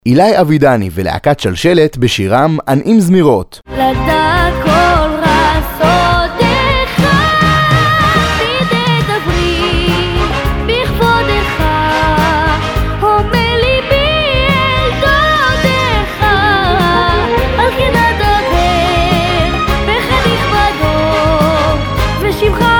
אילי אבידני ולהקת שלשלת בשירם ענעים זמירות. לדעת כל רסודך, תדברי בכבודך, הומה ליבי אל דודך, על כן אדבר בך נכבדו, ושמך